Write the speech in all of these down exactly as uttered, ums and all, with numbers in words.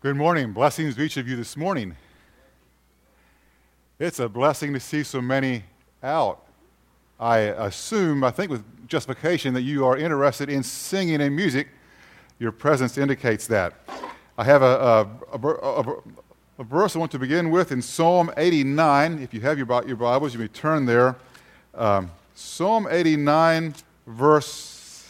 Good morning. Blessings to each of you this morning. It's a blessing to see so many out. I assume, I think with justification, that you are interested in singing and music. Your presence indicates that. I have a, a, a, a, a verse I want to begin with in Psalm eighty-nine. If you have your, your Bibles, you may turn there. Um, Psalm eighty-nine, verse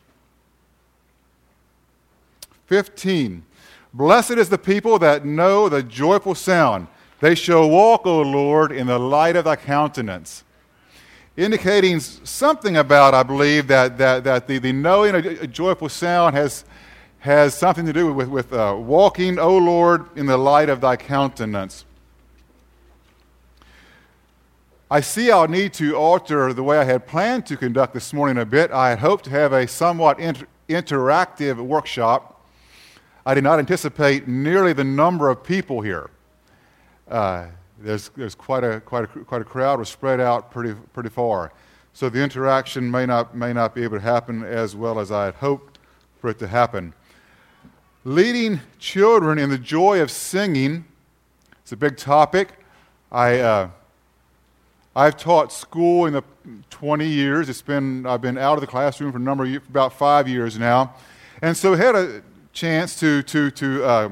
fifteen. Blessed is the people that know the joyful sound. They shall walk, O Lord, in the light of thy countenance. Indicating something about, I believe, that, that, that the, the knowing a, a joyful sound has, has something to do with, with uh, walking, O Lord, in the light of thy countenance. I see I'll need to alter the way I had planned to conduct this morning a bit. I had hoped to have a somewhat inter- interactive workshop. I did not anticipate nearly the number of people here. Uh, there's there's quite a quite a quite a crowd. We're spread out pretty pretty far, so the interaction may not may not be able to happen as well as I had hoped for it to happen. Leading children in the joy of singing. It's a big topic. I uh, I've taught school in the twenty years. It's been I've been out of the classroom for a number of years, for about five years now, and so had a chance to to to uh,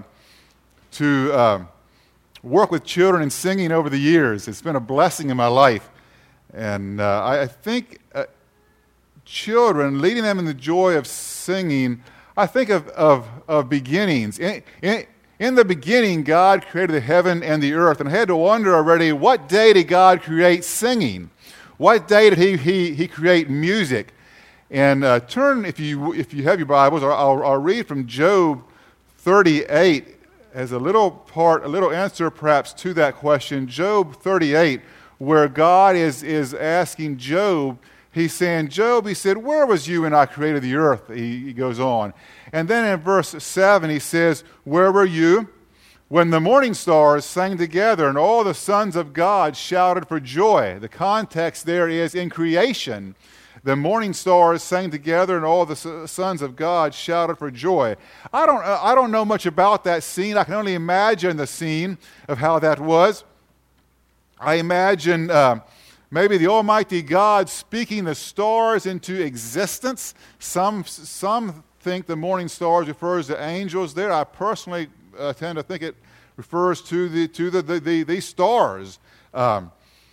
to uh, work with children in singing over the years. It's been a blessing in my life, and uh, I, I think uh, children, leading them in the joy of singing, I think of of, of beginnings. In, in, in the beginning, God created the heaven and the earth, and I had to wonder already, what day did God create singing? What day did He He, he create music? And uh, turn, if you if you have your Bibles, or I'll, I'll read from Job thirty-eight as a little part, a little answer perhaps to that question. Job thirty-eight, where God is, is asking Job, He's saying, Job, He said, where was you when I created the earth? He, he goes on. And then in verse seven, He says, where were you when the morning stars sang together and all the sons of God shouted for joy? The context there is in creation. The morning stars sang together, and all the sons of God shouted for joy. I don't, I don't know much about that scene. I can only imagine the scene of how that was. I imagine uh, maybe the Almighty God speaking the stars into existence. Some, some think the morning stars refers to angels there. I personally uh, tend to think it refers to the to the the, the, the stars. Um,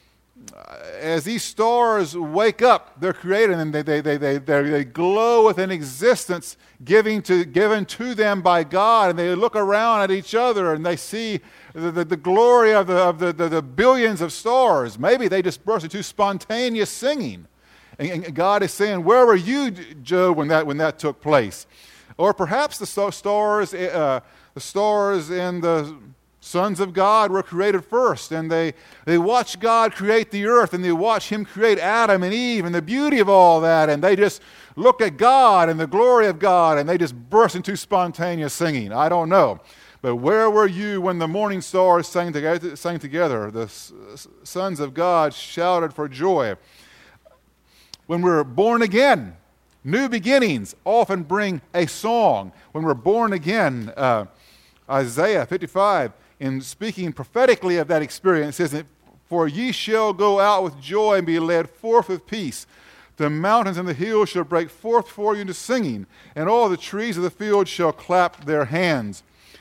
As these stars wake up, they're created, and they they they they they glow with an existence given to given to them by God, and they look around at each other and they see the, the, the glory of the of the, the, the billions of stars. Maybe they just burst into spontaneous singing, and, and God is saying, "Where were you, Job, when that when that took place?" Or perhaps the stars, uh, the stars in the sons of God were created first, and they, they watched God create the earth, and they watched Him create Adam and Eve, and the beauty of all that, and they just looked at God and the glory of God, and they just burst into spontaneous singing. I don't know. But where were you when the morning stars sang together? Sang together? The sons of God shouted for joy. When we're born again, new beginnings often bring a song. When we're born again, uh, Isaiah fifty-five, in speaking prophetically of that experience, it says, for ye shall go out with joy and be led forth with peace. The mountains and the hills shall break forth for you into singing, and all the trees of the field shall clap their hands.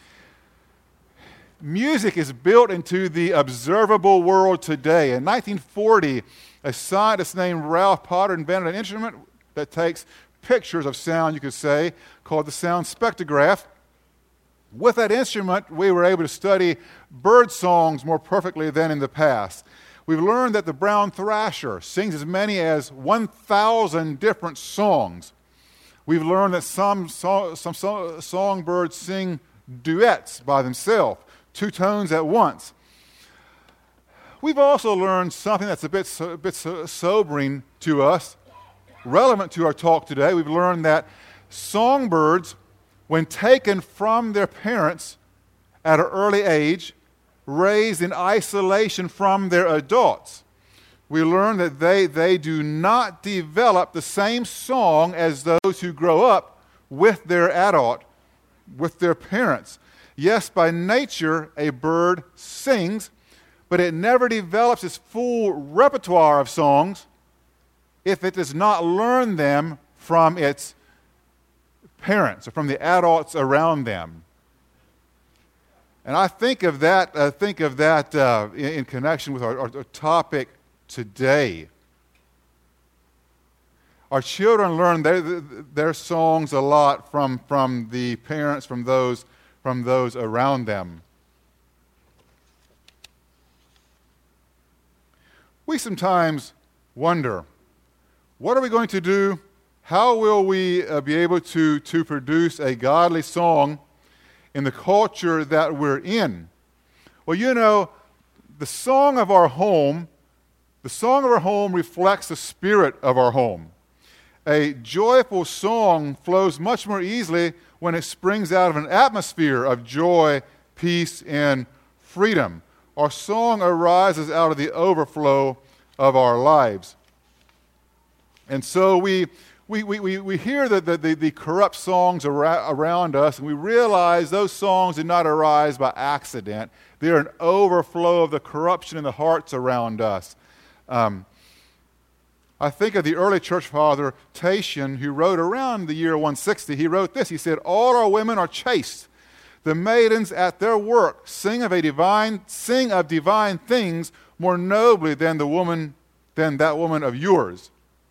Music is built into the observable world today. In nineteen forty, a scientist named Ralph Potter invented an instrument that takes pictures of sound, you could say, called the sound spectrograph. With that instrument, we were able to study bird songs more perfectly than in the past. We've learned that the brown thrasher sings as many as one thousand different songs. We've learned that some, so, some so, songbirds sing duets by themselves, two tones at once. We've also learned something that's a bit, so, a bit so, sobering to us, relevant to our talk today. We've learned that songbirds, when taken from their parents at an early age, raised in isolation from their adults, we learn that they, they do not develop the same song as those who grow up with their adult, with their parents. Yes, by nature, a bird sings, but it never develops its full repertoire of songs if it does not learn them from its parents or from the adults around them. And I think of that, uh, think of that uh, in, in connection with our, our, our topic today. Our children learn their, their songs a lot from, from the parents, from those, from those around them. We sometimes wonder, what are we going to do? How will we uh, be able to, to produce a godly song in the culture that we're in? Well, you know, the song of our home, the song of our home reflects the spirit of our home. A joyful song flows much more easily when it springs out of an atmosphere of joy, peace, and freedom. Our song arises out of the overflow of our lives. And so we we we, we, we hear the, the, the, the corrupt songs ara- around us, and we realize those songs did not arise by accident. They're an overflow of the corruption in the hearts around us. Um, I think of the early church father, Tatian, who wrote around the year one sixty. He wrote this. He said, "All our women are chaste. The maidens at their work sing of a divine, sing of divine things more nobly than the woman, than that woman of yours."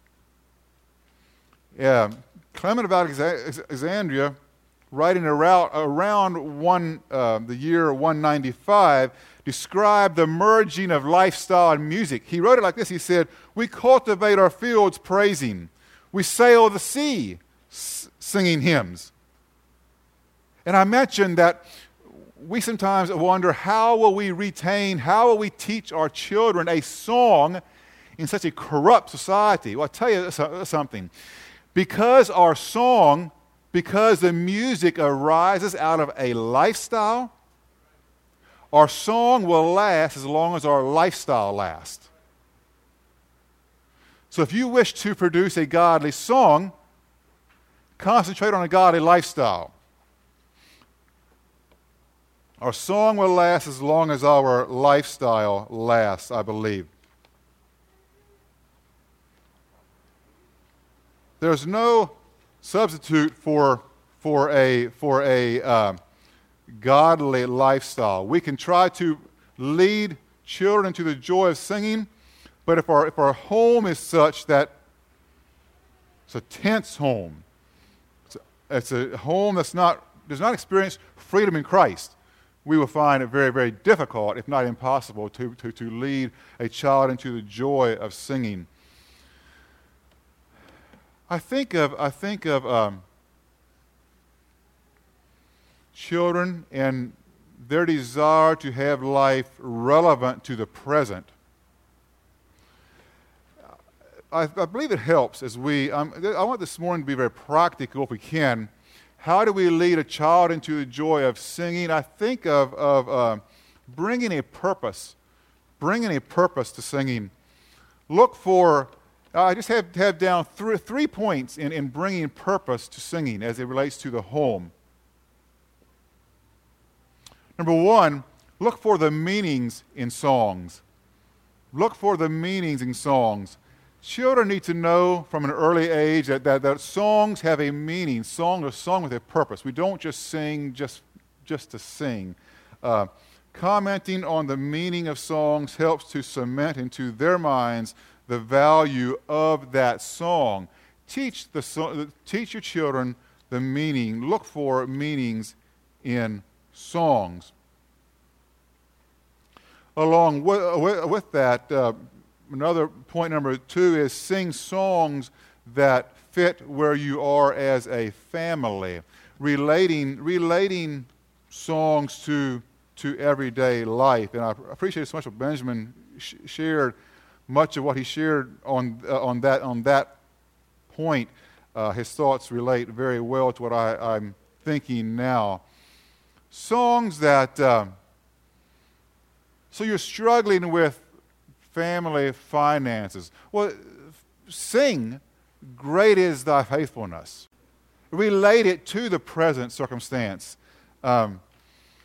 Yeah, Clement of Alexandria, writing around, around one, uh, the year one ninety-five, described the merging of lifestyle and music. He wrote it like this. He said, "We cultivate our fields praising. We sail the sea s- singing hymns." And I mentioned that we sometimes wonder, how will we retain, how will we teach our children a song in such a corrupt society? Well, I'll tell you something. Because our song, because the music arises out of a lifestyle, our song will last as long as our lifestyle lasts. So if you wish to produce a godly song, concentrate on a godly lifestyle. Our song will last as long as our lifestyle lasts, I believe. There's no substitute for, for a, for a uh, godly lifestyle. We can try to lead children into the joy of singing, but if our, if our home is such that it's a tense home, it's a, it's a home that's not, does not experience freedom in Christ, we will find it very, very difficult, if not impossible, to, to, to lead a child into the joy of singing. I think of, I think of um, children and their desire to have life relevant to the present. I, I believe it helps as we, um, I want this morning to be very practical if we can. How do we lead a child into the joy of singing? I think of, of uh, bringing a purpose, bringing a purpose to singing. Look for, uh, I just have, have down three, three points in, in bringing purpose to singing as it relates to the home. Number one, look for the meanings in songs. Look for the meanings in songs. Children need to know from an early age that, that, that songs have a meaning. Songs are sung with a purpose. We don't just sing just, just to sing. Uh, commenting on the meaning of songs helps to cement into their minds the value of that song. Teach, the so, teach your children the meaning. Look for meanings in songs. Along with, with, with that, uh, another point number two is sing songs that fit where you are as a family. Relating, relating songs to, to everyday life. And I appreciate so much what Benjamin sh- shared. Much of what he shared on, uh, on, that, on that point, uh, his thoughts relate very well to what I, I'm thinking now. Songs that, uh, so you're struggling with family finances. Well, sing, "Great is thy faithfulness." Relate it to the present circumstance. Um,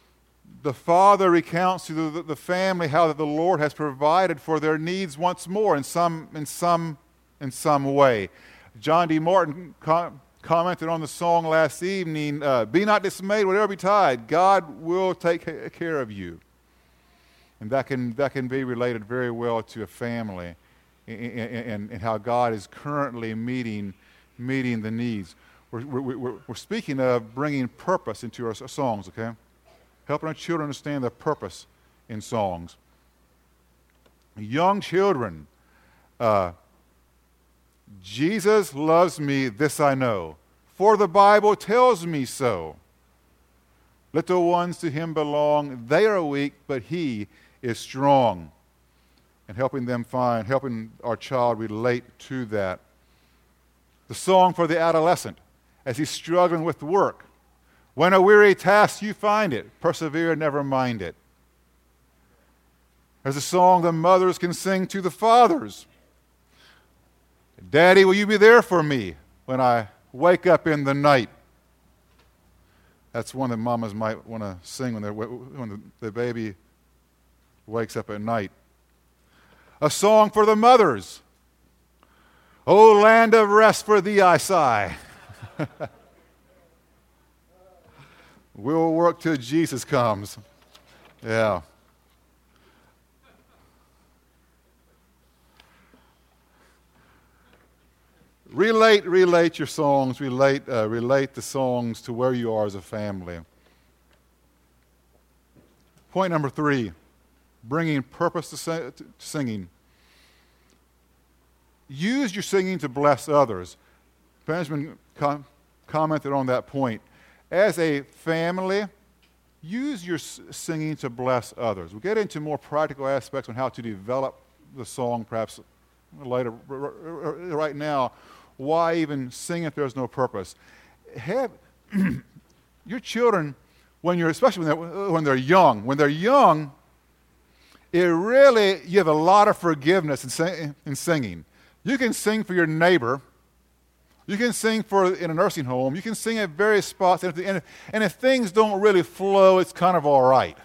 the father recounts to the, the family how that the Lord has provided for their needs once more in some, in some, in some way. John D. Martin com- commented on the song last evening, uh, be not dismayed, whatever betide, God will take care of you. And that can, that can be related very well to a family and, and how God is currently meeting, meeting the needs. We're, we're, we're speaking of bringing purpose into our songs, okay? Helping our children understand the purpose in songs. Young children, uh, Jesus loves me, this I know, for the Bible tells me so. Little ones to him belong, they are weak, but he is strong. And helping them find, helping our child relate to that. The song for the adolescent, as he's struggling with work. When a weary task you find it, persevere, never mind it. There's a song the mothers can sing to the fathers. Daddy, will you be there for me when I wake up in the night? That's one that mamas might want to sing when, they're, when the, the baby wakes up at night. A song for the mothers. O land of rest, for thee I sigh. We'll work till Jesus comes. Yeah. Relate, relate your songs. Relate, uh, relate the songs to where you are as a family. Point number three, bringing purpose to, sing, to singing. Use your singing to bless others. Benjamin com- commented on that point. As a family, use your s- singing to bless others. We'll get into more practical aspects on how to develop the song perhaps later. R- r- right now, why even sing if there's no purpose? Have your children, when you're, especially when they're, when they're young, when they're young, it really, you have a lot of forgiveness in, sing, in singing. You can sing for your neighbor. You can sing for in a nursing home. You can sing at various spots. And if, and if, and if things don't really flow, it's kind of all right.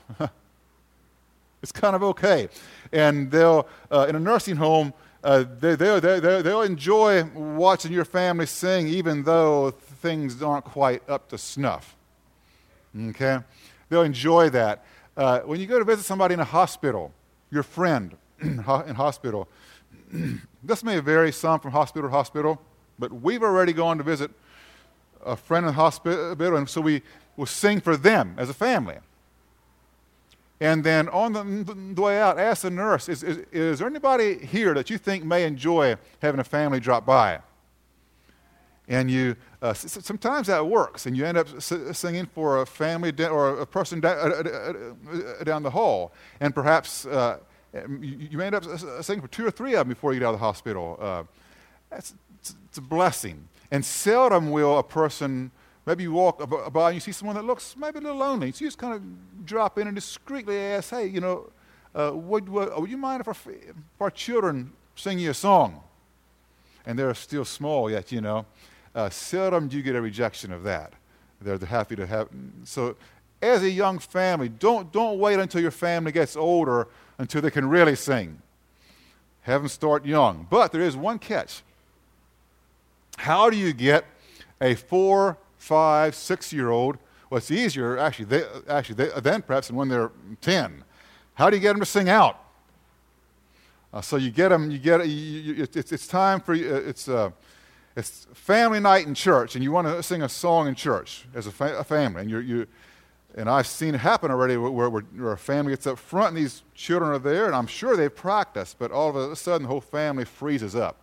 It's kind of okay. And they'll, uh, in a nursing home, uh, they, they, they, they, they'll enjoy watching your family sing even though things aren't quite up to snuff. Okay? They'll enjoy that. Uh, when you go to visit somebody in a hospital, your friend in hospital, this may vary some from hospital to hospital, but we've already gone to visit a friend in the hospital, and so we will sing for them as a family. And then on the, the way out, ask the nurse, is, is, is there anybody here that you think may enjoy having a family drop by? And you, uh, s- sometimes that works, and you end up s- singing for a family da- or a person da- uh, uh, down the hall, and perhaps uh, you, you end up singing for two or three of them before you get out of the hospital. Uh, that's it's, it's a blessing. And seldom will a person, maybe you walk by and you see someone that looks maybe a little lonely, so you just kind of drop in and discreetly ask, hey, you know, uh, would, would, would you mind if our, if our children sing you a song? And they're still small yet, you know. Uh, seldom do you get a rejection of that. They're happy to have. So as a young family, don't, don't wait until your family gets older until they can really sing. Have them start young. But there is one catch. How do you get a four, five, six-year-old? Well, it's easier, actually, they, actually they, then perhaps than when they're ten. How do you get them to sing out? Uh, so you get them, you get, you, you, it's, it's time for, uh, it's, uh, it's family night in church, and you want to sing a song in church as a, fa- a family, and you're, you, and I've seen it happen already where, where, where a family gets up front and these children are there, and I'm sure they've practiced, but all of a sudden the whole family freezes up,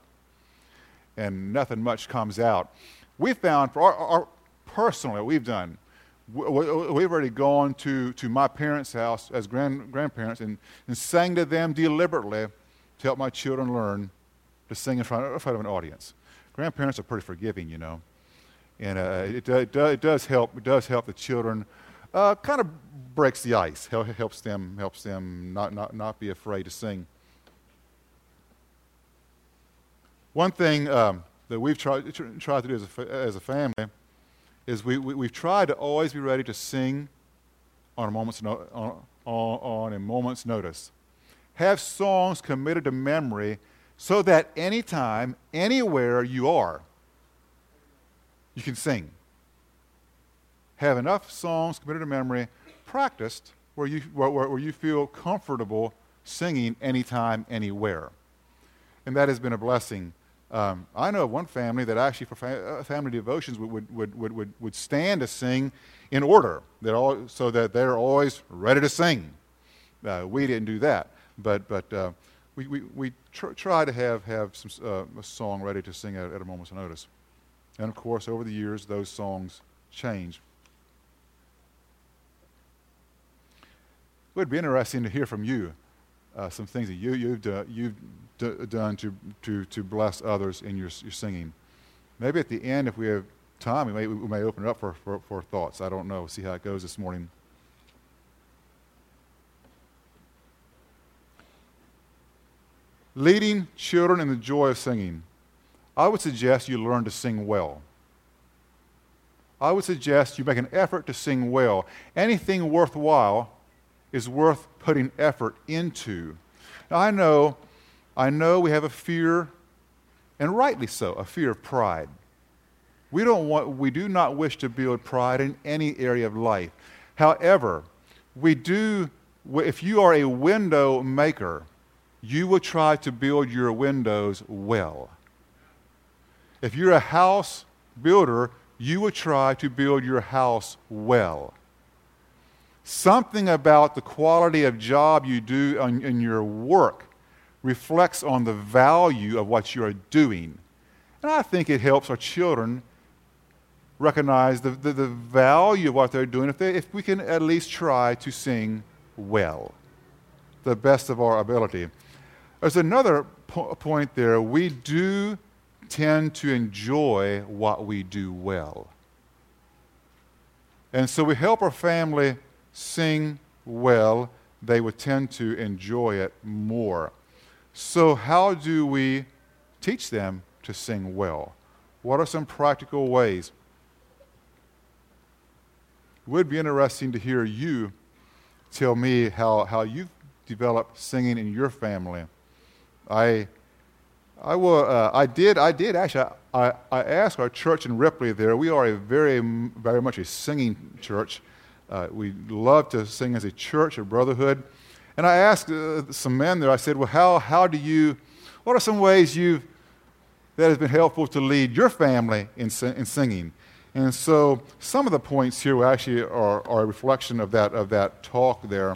and nothing much comes out. We found, for our, our personally, what we've done, we, we've already gone to, to my parents' house as grand, grandparents and, and sang to them deliberately to help my children learn to sing in front, in front of an audience. Grandparents are pretty forgiving, you know, and uh, it, it, it does help. It does help the children. Uh, kind of breaks the ice. Helps them. Helps them not not not be afraid to sing. One thing um, that we've tried tried to do as a, as a family is we, we we've tried to always be ready to sing on a moment's no, on, on, on a moment's notice. Have songs committed to memory so that anytime, anywhere you are, you can sing. Have enough songs committed to memory, practiced, where you, where, where you feel comfortable singing anytime, anywhere. And that has been a blessing. Um, I know of one family that actually for fa- uh, family devotions would, would, would, would, would, would stand to sing in order, that all, so that they're always ready to sing. Uh, we didn't do that, but, but uh, we, we, we tr- try to have, have some, uh, a song ready to sing at, at a moment's notice. And of course, over the years, those songs change. It would be interesting to hear from you uh, some things that you, you've, do, you've d- done to, to, to bless others in your, your singing. Maybe at the end, if we have time, we may, we may open it up for, for, for thoughts. I don't know. See how it goes this morning. Leading children in the joy of singing. I would suggest you learn to sing well. I would suggest you make an effort to sing well. Anything worthwhile is worth putting effort into. Now, I know, I know we have a fear, and rightly so, a fear of pride. We don't want, we do not wish to build pride in any area of life. However, we do, if you are a window maker, you will try to build your windows well. If you're a house builder, you will try to build your house well. Something about the quality of job you do on, in your work reflects on the value of what you are doing. And I think it helps our children recognize the, the, the value of what they're doing if, they, if we can at least try to sing well, the best of our ability. There's another po- point there. We do tend to enjoy what we do well. And so we help our family sing well, they would tend to enjoy it more. So how do we teach them to sing well? What are some practical ways? It would be interesting to hear you tell me how, how you've developed singing in your family. I I will. Uh, I did. I did actually. I, I asked our church in Ripley there. We are a very, very much a singing church. Uh, we love to sing as a church, a brotherhood. And I asked uh, some men there. I said, "Well, how how do you? What are some ways you that has been helpful to lead your family in in singing?" And so some of the points here actually are, are a reflection of that of that talk there,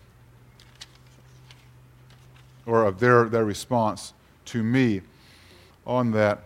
or of their their response to me on that.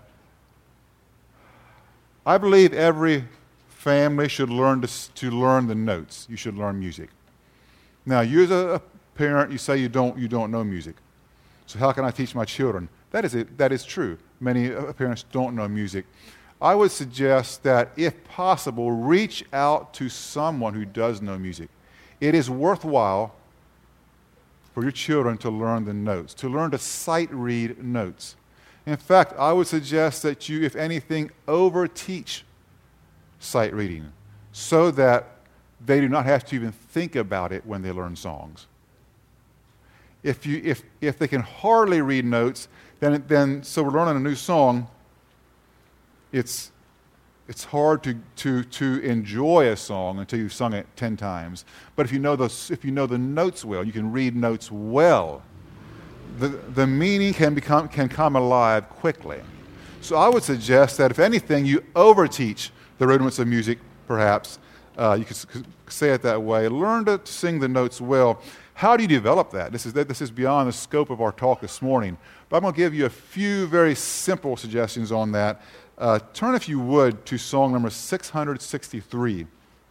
I believe every family should learn to, to learn the notes. You should learn music. Now, you as a parent, you say you don't you don't know music. So how can I teach my children? That is it. That is true. Many uh, parents don't know music. I would suggest that, if possible, reach out to someone who does know music. It is worthwhile for your children to learn the notes, to learn to sight read notes. In fact, I would suggest that you, if anything, over-teach sight reading so that they do not have to even think about it when they learn songs. If you, if, if they can hardly read notes, then, then so we're learning a new song, it's, it's hard to, to, to enjoy a song until you've sung it ten times. But if you know the, if you know the notes well, you can read notes well, the, the meaning can, become, can come alive quickly. So I would suggest that, if anything, you overteach the rudiments of music, perhaps. Uh, you could say it that way. Learn to sing the notes well. How do you develop that? This is, this is beyond the scope of our talk this morning. But I'm going to give you a few very simple suggestions on that. Uh, turn, if you would, to song number six hundred sixty-three.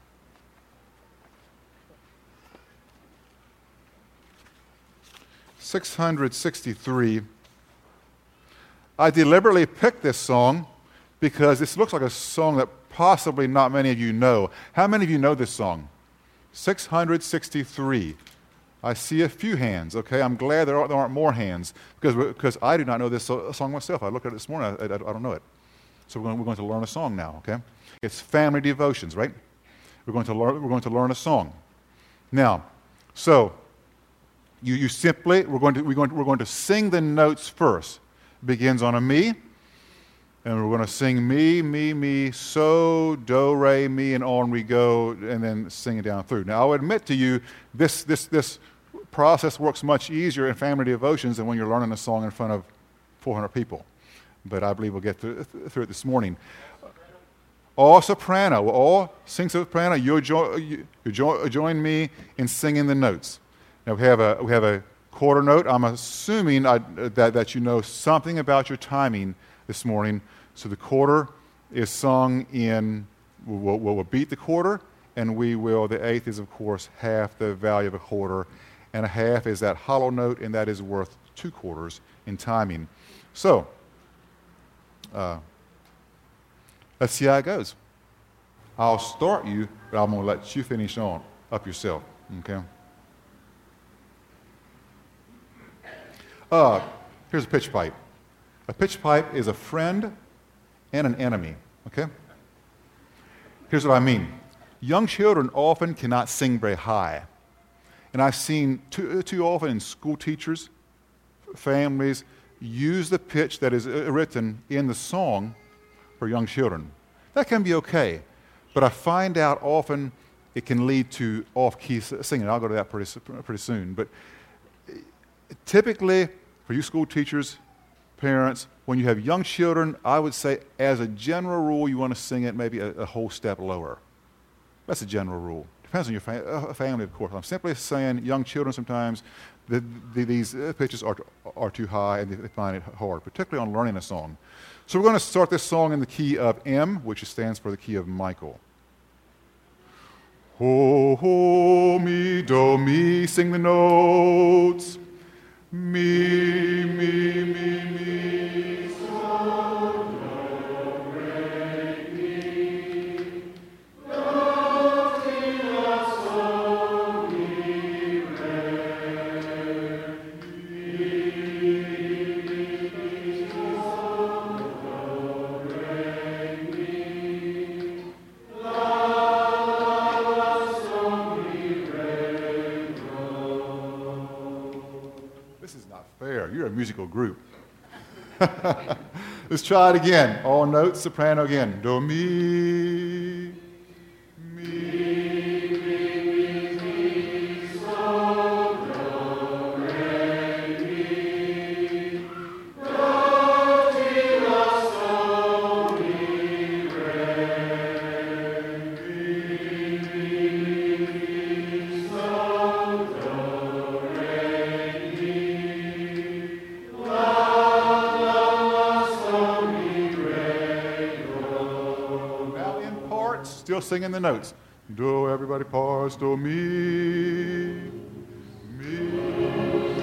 six hundred sixty-three. I deliberately picked this song because this looks like a song that possibly not many of you know. How many of you know this song? six hundred sixty-three. I see a few hands. Okay, I'm glad there aren't, there aren't more hands, because because I do not know this so, song myself. I looked at it this morning. I, I, I don't know it. So we're going, we're going to learn a song now. Okay, it's family devotions, right? We're going to learn. We're going to learn a song. Now, so you, you simply, we're going, to, we're, going to, we're going to sing the notes first. It begins on a mi, and we're going to sing mi, mi, mi, so, do, re, mi, and on we go, and then sing it down through. Now, I'll admit to you, this, this, this process works much easier in family devotions than when you're learning a song in front of four hundred people. But I believe we'll get through, through it this morning. All soprano. We'll all sing soprano. You'll, jo- you, you jo- join me in singing the notes. Now, we have a, we have a quarter note. I'm assuming I, that, that you know something about your timing this morning. So the quarter is sung in, we'll, we'll beat the quarter, and we will, the eighth is, of course, half the value of a quarter, and a half is that hollow note, and that is worth two quarters in timing. So, uh, let's see how it goes. I'll start you, but I'm going to let you finish on up yourself, okay? Uh, here's a pitch pipe. A pitch pipe is a friend and an enemy, okay? Here's what I mean. Young children often cannot sing very high. And I've seen too, too often in school teachers, families, use the pitch that is written in the song for young children. That can be okay, but I find out often it can lead to off-key singing. I'll go to that pretty, pretty soon. But typically, for you school teachers, parents, when you have young children, I would say as a general rule, you want to sing it maybe a, a whole step lower. That's a general rule. Depends on your fa- uh, family, of course. I'm simply saying young children sometimes, the, the, these uh, pitches are, are too high and they, they find it hard, particularly on learning a song. So we're going to start this song in the key of M, which stands for the key of Michael. Ho, ho, mi, do, mi, sing the notes. Mi, mi, mi, mi, so, do, re, mi. Do, ti, la, so, mi, re, mi, mi, so, do, re, mi. La, la, so, mi, re, do. This is not fair. You're a musical group. Let's try it again. All notes, soprano again. Do, mi, mi, mi, mi, so, do, re, mi. Do, ti, la, so, mi, re, mi, mi, mi, so, do, re, mi. Now in parts, still singing the notes. Do, everybody parts, do, mi, mi.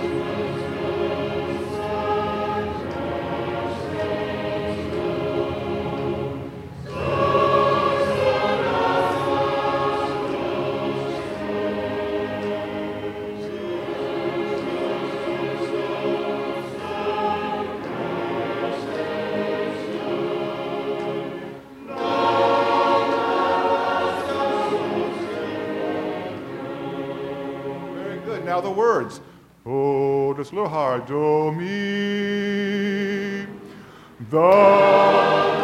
Very good. Now the words. Oh, just a little hard. Do, mi. The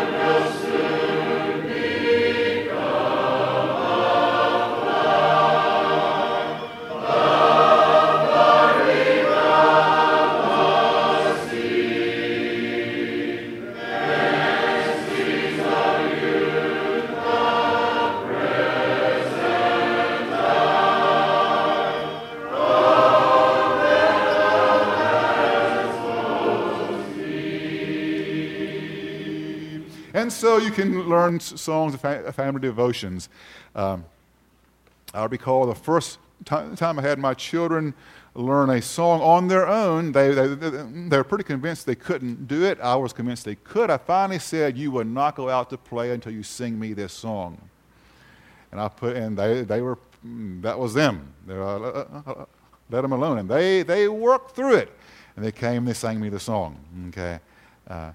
And so you can learn songs of fa- family devotions. Um, I recall the first t- time I had my children learn a song on their own. They, they, they were pretty convinced they couldn't do it. I was convinced they could. I finally said, you will not go out to play until you sing me this song. And I put, and they, they were, that was them. They were, uh, uh, uh, let them alone. And they, they worked through it. And they came, they sang me the song. Okay. Uh,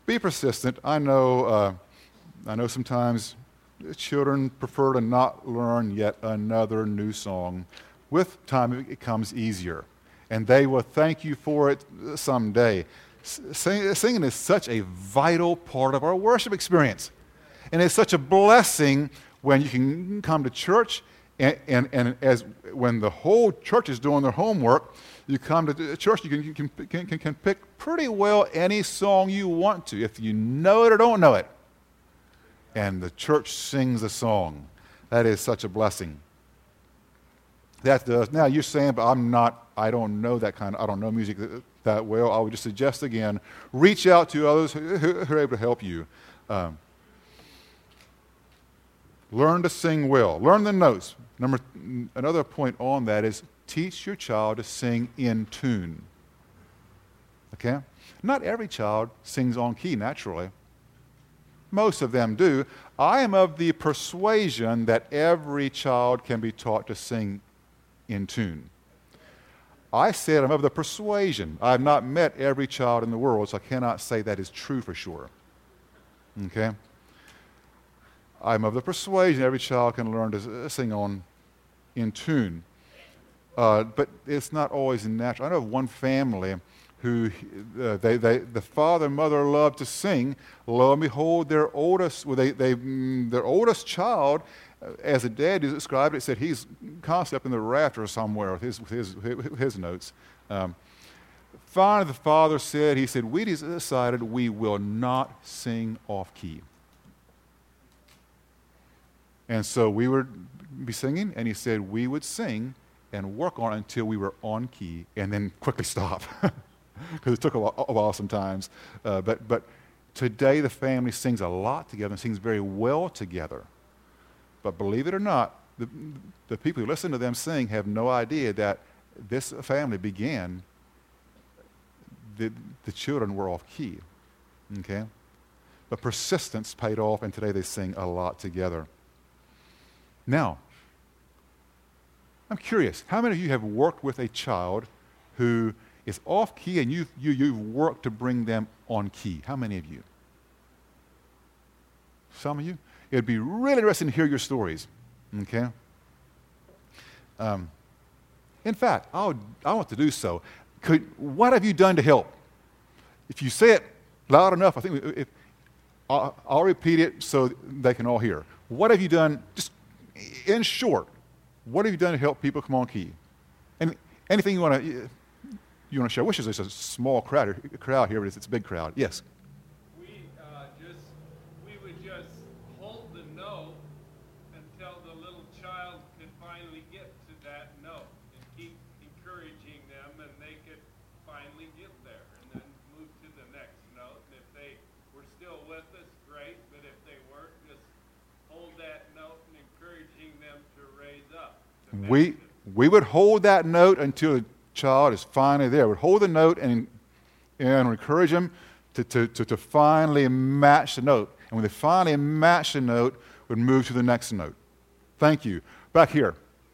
be persistent. I know, uh, I know sometimes children prefer to not learn yet another new song. With time, it comes easier, and they will thank you for it someday. Sing, singing is such a vital part of our worship experience, and it's such a blessing when you can come to church, and, and, and as when the whole church is doing their homework, you come to church, you can, you can, can, can, can pick pretty well any song you want to, if you know it or don't know it. And the church sings a song. That is such a blessing. That does. Now you're saying, but I'm not, I don't know that kind of, I don't know music that, that well. I would just suggest again, reach out to others who, who are able to help you. Um, learn to sing well. Learn the notes. Number, another point on that is teach your child to sing in tune. Okay? Not every child sings on key naturally. Most of them do. I am of the persuasion that every child can be taught to sing in tune. I said I'm of the persuasion. I have not met every child in the world, so I cannot say that is true for sure. Okay? I'm of the persuasion every child can learn to sing on in tune. Uh, but it's not always natural. I know of one family who uh, they, they, the father and mother loved to sing. Lo and behold, their oldest, well, they, they, mm, their oldest child, uh, as a dad described it, said he's constantly up in the rafters somewhere with his, with his, his notes. Um, finally, the father said, he said, we decided we will not sing off key. And so we would be singing, and he said we would sing and work on it until we were on key, and then quickly stop. Because it took a while, a while sometimes. Uh, but, but today the family sings a lot together and sings very well together. But believe it or not, the, the people who listen to them sing have no idea that this family began, the, the children were off key. Okay? But persistence paid off, and today they sing a lot together. Now, I'm curious, how many of you have worked with a child who is off key and you've, you, you've worked to bring them on key? How many of you? Some of you? It'd be really interesting to hear your stories, okay? Um, in fact, I'll, I want to do so. Could, what have you done to help? If you say it loud enough, I think if, I'll, I'll repeat it so they can all hear. What have you done, just in short, what have you done to help people come on key? And anything you want to you want to share? I wish there's a small crowd crowd here, but it's, it's a big crowd. Yes. We uh, just we would just hold the note until the little child could finally get to that note, and keep encouraging them, and they could finally get there, and then move to the next note. And if they were still with us, great. But if they weren't, just hold that note and encouraging them to raise up. To We we would hold that note until the child is finally there. We'd hold the note and and encourage them to, to, to, to finally match the note. And when they finally match the note, we'd move to the next note. Thank you. Back here.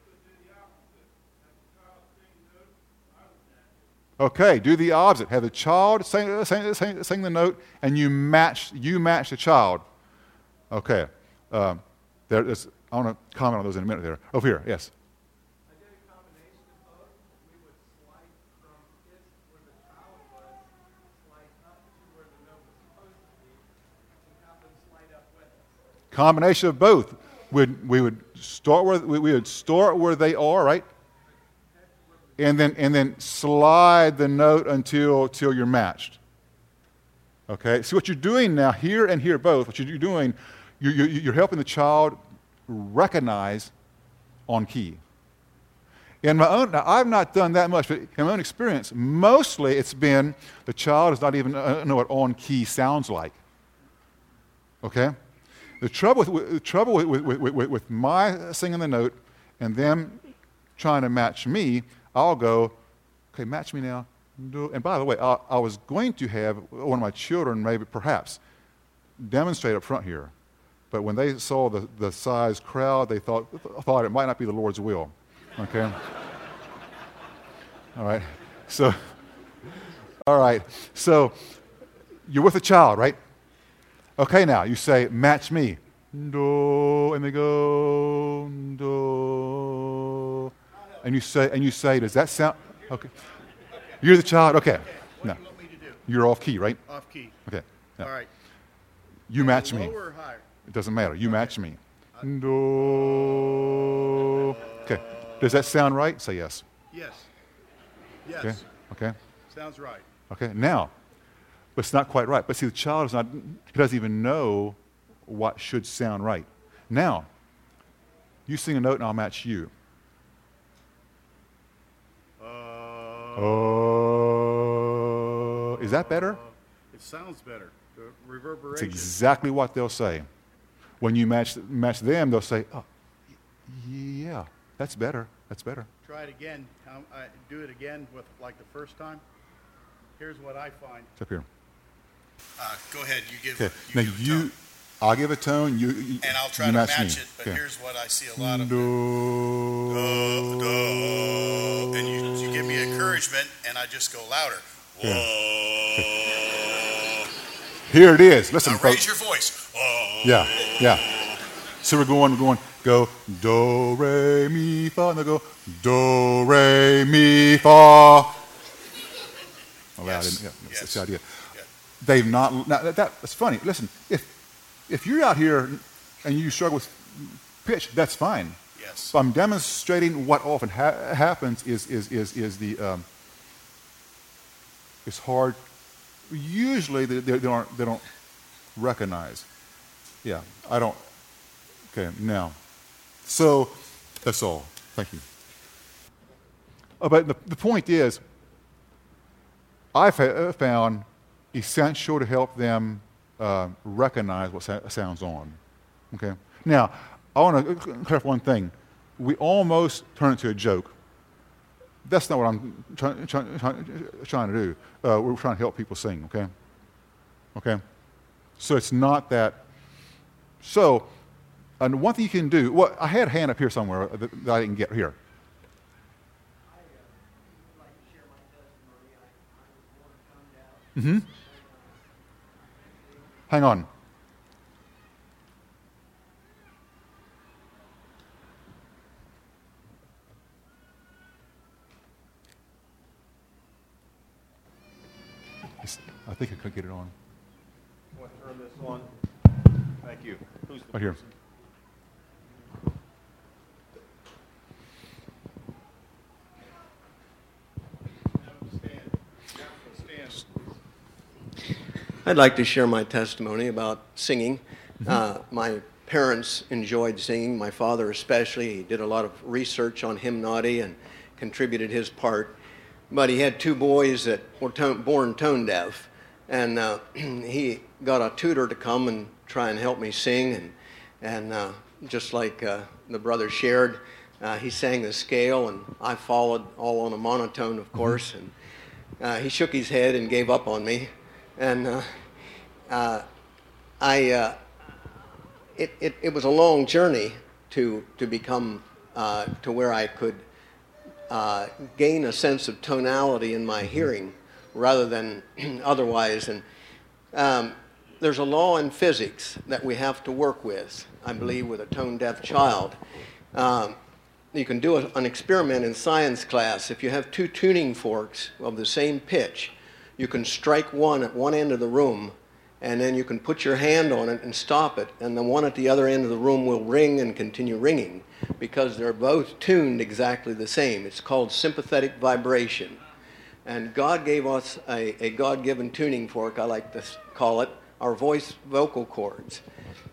Okay, do the opposite. Have the child sing, sing, sing, sing the note, and you match you match the child. Okay. Uh, there is. I want to comment on those in a minute. There. Over here. Yes. I did a combination of both. We would slide from his where the child was, slide up to where the note was supposed to be, and have them slide up with us. Combination of both. We'd, we would start where we, we would start where they are, right? And then and then slide the note until until you're matched. Okay. See what you're doing now, here and here both. What you're doing, you, you, you're helping the child recognize on key. In my own, now I've not done that much, but in my own experience, mostly it's been the child does not even know what on key sounds like. Okay. The trouble with, the trouble with, with, with, with my singing the note and them trying to match me, I'll go, okay, match me now. And by the way, I, I was going to have one of my children, maybe perhaps, demonstrate up front here. But when they saw the, the size crowd, they thought, thought it might not be the Lord's will. Okay? All right. So, all right. So, you're with a child, right? Okay, now you say, match me. Do, and they go, do. And you say, and you say, does that sound, okay. You're the child, okay. What No. do you want me to do? You're off key, right? Off key. Okay. Now, All right. you match me. Lower or higher? It doesn't matter. You match me. Do. Okay. Does that sound right? Say yes. Yes. Yes. Okay. Okay. Sounds right. Okay. Now, but it's not quite right. But see, the child is not, he doesn't even know what should sound right. Now, you sing a note and I'll match you. Uh, Oh. Is that better? It sounds better. The It's reverberation. exactly what they'll say. When you match, match them, they'll say, oh, yeah, that's better. That's better. Try it again. Um, I, do it again with like the first time. Here's what I find. It's up here. Uh, go ahead. You give. Okay. You Now give a you, tone. I'll give a tone. You, you And I'll try you to match, match me. it. But Okay. here's what I see a lot of. Do. Uh, uh, and you, you give me encouragement, and I just go louder. Whoa. Here it is. Listen, Now folks. raise your voice. Whoa. Yeah, yeah. So we're going, we're going, go, do, re, mi, fa, and they'll go, do, re, mi, fa. Oh, wow, I Yes, didn't- yeah, that's, that's the yes. idea. Yeah. They've not, now that, that's funny. Listen, if, if you're out here and you struggle with pitch, that's fine. Yes. So I'm demonstrating what often ha- happens is, is, is, is the, um, it's hard, usually they, they, they, aren't, they don't recognize. Yeah, I don't. Okay, now. So, that's all. Thank you. Oh, but the, the point is, I've ha- found essential to help them uh, recognize what sa- sounds on. Okay? Now, I want to clarify one thing. We almost turn it into a joke. That's not what I'm try- try- try- trying to do. Uh, we're trying to help people sing, okay? Okay? So it's not that. So, and one thing you can do, well, I had a hand up here somewhere that, that I didn't get here. Mm-hmm. Hang on. It's- I think I could get it on. Want to turn this on? Thank you. Who's the Right here. person? I'd like to share my testimony about singing. Uh, my parents enjoyed singing, my father especially. He did a lot of research on hymnody and contributed his part. But he had two boys that were tone, born tone deaf, and uh, he got a tutor to come and try and help me sing. And, and uh, just like uh, the brother shared, uh, he sang the scale, and I followed all on a monotone, of course. And uh, he shook his head and gave up on me. And uh, uh, I, uh, it, it, it was a long journey to, to become, uh, to where I could uh, gain a sense of tonality in my hearing rather than otherwise. And um, there's a law in physics that we have to work with, I believe, with a tone-deaf child. Um, you can do a, an experiment in science class. If you have two tuning forks of the same pitch, you can strike one at one end of the room, and then you can put your hand on it and stop it, and the one at the other end of the room will ring and continue ringing because they're both tuned exactly the same. It's called sympathetic vibration. And God gave us a, a God-given tuning fork, I like to call it, our voice vocal cords.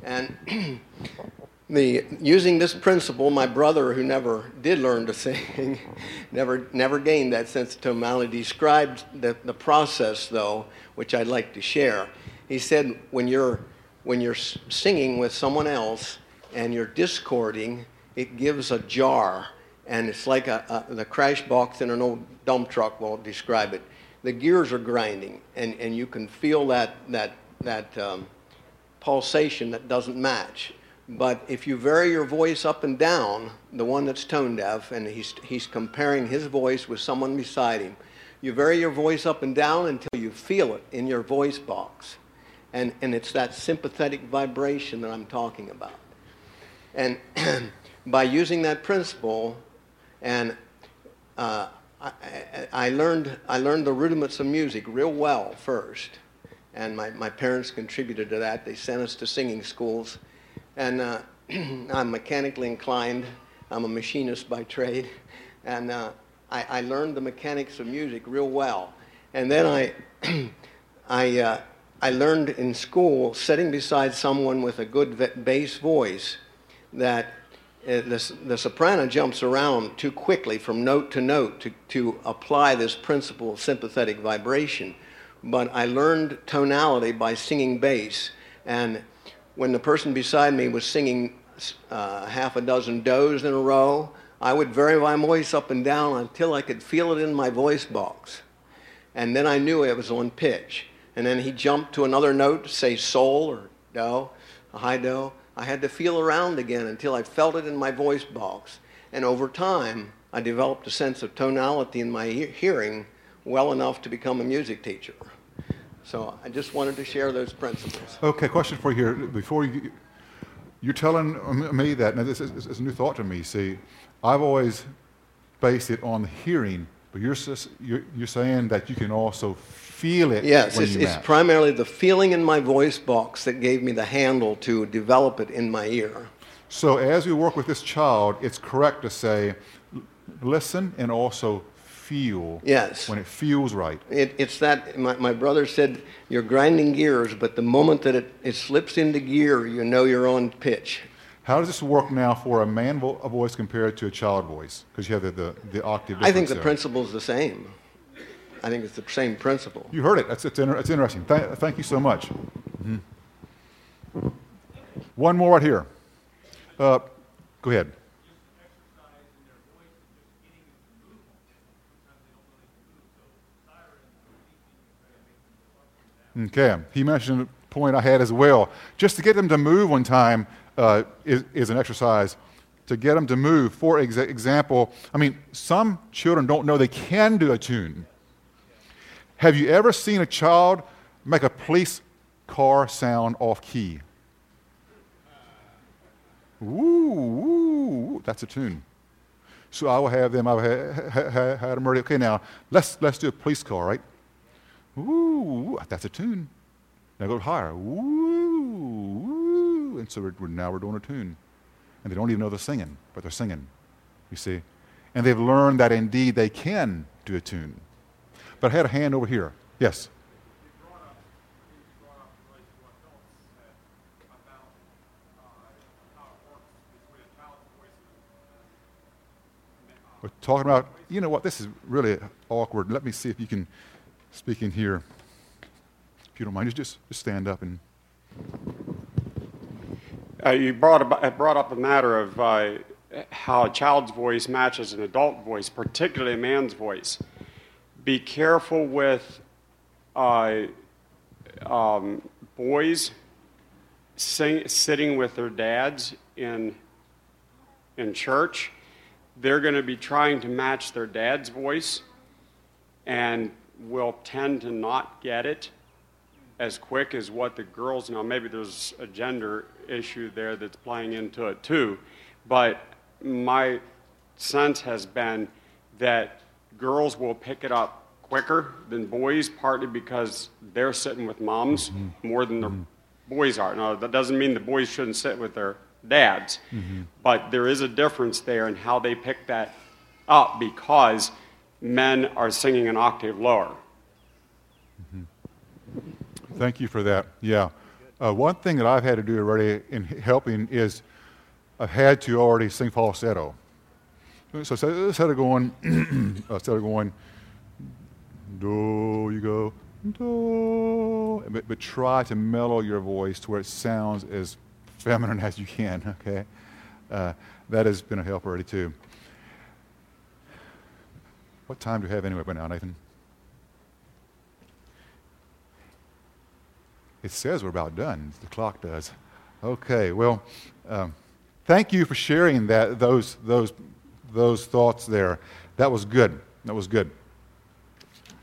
And the, using this principle, my brother, who never did learn to sing, never never gained that sense of tonality, described the, the process, though, which I'd like to share. He said, when you're, when you're singing with someone else and you're discording, it gives a jar. And it's like a, a, the crash box in an old dump truck will describe it. The gears are grinding, and, and you can feel that, that, that um, pulsation that doesn't match. But if you vary your voice up and down, the one that's tone deaf, and he's, he's comparing his voice with someone beside him, You vary your voice up and down until you feel it in your voice box. And, and it's that sympathetic vibration that I'm talking about. And by using that principle, and uh, I, I, learned, I learned the rudiments of music real well first. And my, my parents contributed to that. They sent us to singing schools. And uh, I'm mechanically inclined. I'm a machinist by trade. And uh, I, I learned the mechanics of music real well. And then I, I, uh, I learned in school, sitting beside someone with a good bass voice, that uh, the, the soprano jumps around too quickly from note to note to, to apply this principle of sympathetic vibration. But I learned tonality by singing bass. And when the person beside me was singing uh, half a dozen does in a row, I would vary my voice up and down until I could feel it in my voice box. And then I knew it was on pitch. And then he jumped to another note, say sol or do, a high do. I had to feel around again until I felt it in my voice box. And over time, I developed a sense of tonality in my he- hearing well enough to become a music teacher. So I just wanted to share those principles. Okay, question for you here. Before you, you're telling me that, now this is, this is a new thought to me. See, I've always based it on the hearing, but you're, you're, you're saying that you can also feel it. Yes, when it's, you it's match. primarily the feeling in my voice box that gave me the handle to develop it in my ear. So as we work with this child, it's correct to say, listen and also feel. Yes. When it feels right. It, it's that, my, my brother said, you're grinding gears, but the moment that it, it slips into gear, you know you're on pitch. How does this work now for a man vo- a voice compared to a child voice? Because you have the, the, the octave difference I think the there. principle is the same. I think it's the same principle. You heard it. That's, it's, inter- it's interesting. Th- thank you so much. Mm-hmm. One more right here. Uh, go ahead. Okay. He mentioned a point I had as well. Just to get them to move one time uh, is, is an exercise. To get them to move. For exa- example, I mean, some children don't know they can do a tune. Have you ever seen a child make a police car sound off key? Woo, woo, that's a tune. So I will have them, I will have, ha, ha, had them ready. Okay, now, let's, let's do a police car, right? Woo, that's a tune. Now go higher. Woo, woo. And so we're, we're, now we're doing a tune. And they don't even know they're singing, but they're singing, you see. And they've learned that indeed they can do a tune. But I had a hand over here. Yes? We're talking about, you know what, this is really awkward. Let me see if you can speak in here. If you don't mind, just, just, just stand up and... Uh, you brought, about, brought up a matter of uh, how a child's voice matches an adult voice, particularly a man's voice. Be careful with uh, um, boys sing, sitting with their dads in, in church. They're going to be trying to match their dad's voice and will tend to not get it as quick as what the girls, now maybe there's a gender issue there that's playing into it too, but my sense has been that girls will pick it up quicker than boys, partly because they're sitting with moms mm-hmm. more than the mm-hmm. boys are. Now, that doesn't mean the boys shouldn't sit with their dads, mm-hmm. but there is a difference there in how they pick that up because men are singing an octave lower. Mm-hmm. Thank you for that. Yeah. Uh, one thing that I've had to do already in helping is I've had to already sing falsetto. So instead of going, instead of going, do, you go, do, but, but try to mellow your voice to where it sounds as feminine as you can, okay? Uh, that has been a help already too. What time do you have anyway by now, Nathan? It says we're about done. The clock does. Okay, well, um, thank you for sharing that those those those thoughts there. That was good. That was good.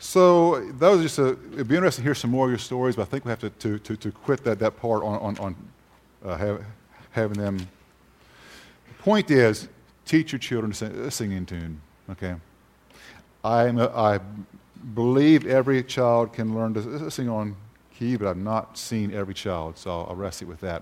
So those are just a, it'd be interesting to hear some more of your stories, but I think we have to, to, to, to quit that, that part on, on, on uh, have, having them. The point is, teach your children to sing, sing in tune, okay? I'm a, I believe every child can learn to sing on key, but I've not seen every child, so I'll rest it with that.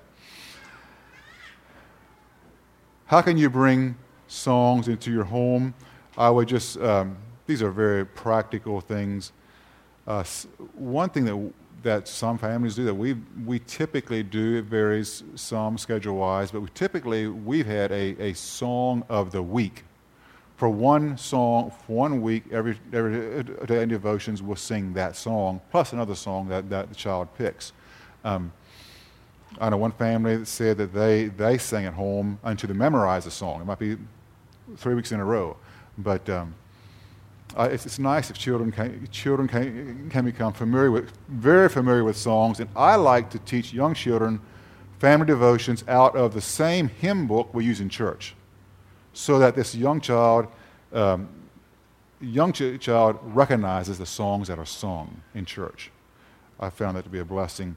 How can you bring songs into your home? I would just, um, these are very practical things. Uh, one thing that that some families do that we we typically do, it varies some schedule-wise, but we typically, we've had a, a song of the week. For one song, for one week, every, every day in devotions, we'll sing that song, plus another song that, that the child picks. Um, I know one family that said that they, they sang at home until they memorized the song. It might be three weeks in a row. But um, uh, it's, it's nice if children can, children can, can become familiar with, very familiar with songs. And I like to teach young children family devotions out of the same hymn book we use in church, so that this young child, um, young ch- child recognizes the songs that are sung in church. I found that to be a blessing.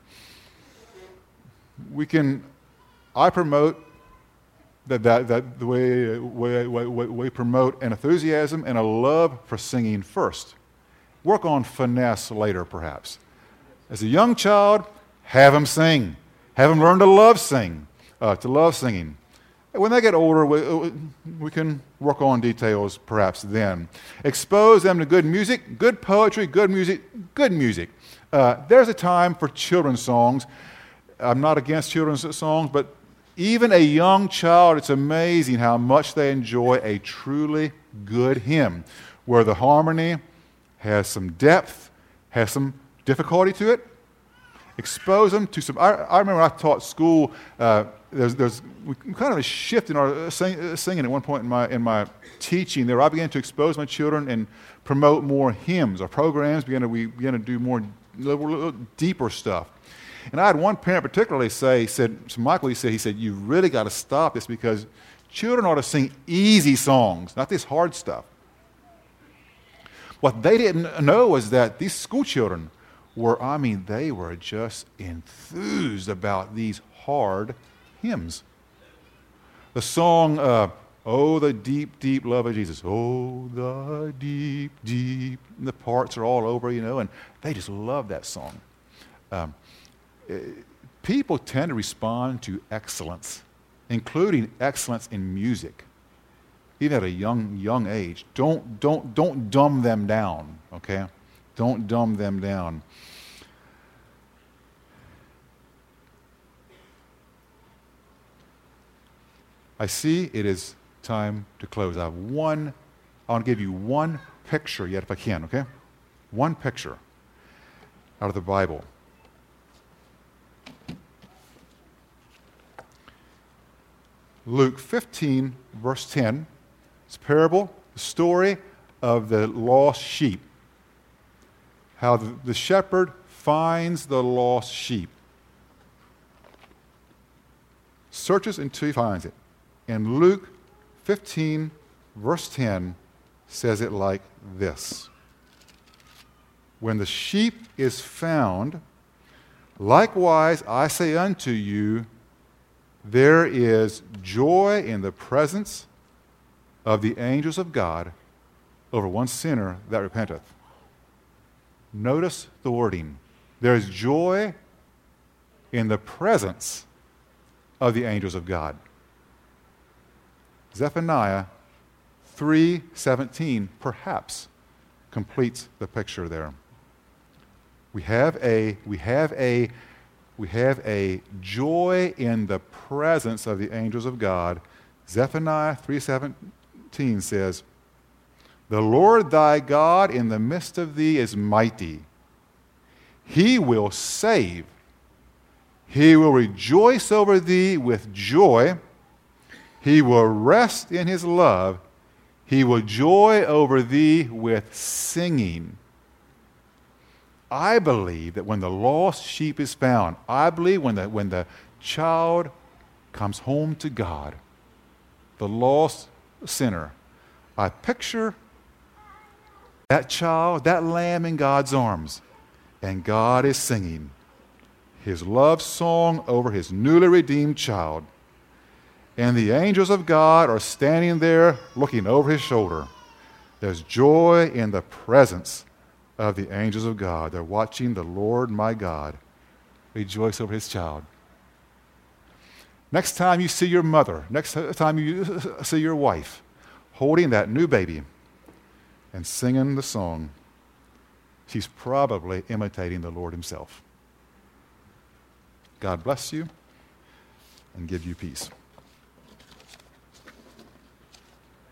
We can, I promote that, that, that the way, way, way, way we promote an enthusiasm and a love for singing first. Work on finesse later, perhaps. As a young child, have them sing. Have them learn to love sing, uh, to love singing. When they get older, we, we can work on details perhaps then. Expose them to good music, good poetry, good music, good music. Uh, there's a time for children's songs. I'm not against children's songs, but even a young child, it's amazing how much they enjoy a truly good hymn, where the harmony has some depth, has some difficulty to it. Expose them to some. I, I remember I taught school. Uh, there's, there's we kind of a shift in our sing, singing at one point in my in my teaching. There, I began to expose my children and promote more hymns. Our programs began to we began to do more little, little deeper stuff. And I had one parent particularly say, he said, so Michael, he said, he said, you really got to stop this because children ought to sing easy songs, not this hard stuff. What they didn't know was that these school children were, I mean, they were just enthused about these hard hymns. The song, uh, Oh, the deep, deep love of Jesus. Oh, the deep, deep. And the parts are all over, you know, and they just love that song. Um, People tend to respond to excellence, including excellence in music, even at a young young age. Don't don't don't dumb them down, okay? Don't dumb them down. I see it is time to close. I have one. I want to give you one picture yet, if I can, okay? One picture out of the Bible. Luke fifteen, verse ten. It's a parable, the story of the lost sheep. How the, the shepherd finds the lost sheep. Searches until he finds it. And Luke fifteen, verse ten says it like this. When the sheep is found, likewise I say unto you, there is joy in the presence of the angels of God over one sinner that repenteth. Notice the wording. There is joy in the presence of the angels of God. Zephaniah three seventeen perhaps completes the picture there. We have a we have a We have a joy in the presence of the angels of God. Zephaniah three seventeen says, the Lord thy God in the midst of thee is mighty. He will save. He will rejoice over thee with joy. He will rest in his love. He will joy over thee with singing. I believe that when the lost sheep is found, I believe when the, when the child comes home to God, the lost sinner, I picture That child, that lamb in God's arms. And God is singing his love song over his newly redeemed child. And the angels of God are standing there looking over his shoulder. There's joy in the presence of the angels of God. They're watching the Lord my God rejoice over his child. Next time you see your mother, next time you see your wife holding that new baby and singing the song, she's probably imitating the Lord himself. God bless you and give you peace.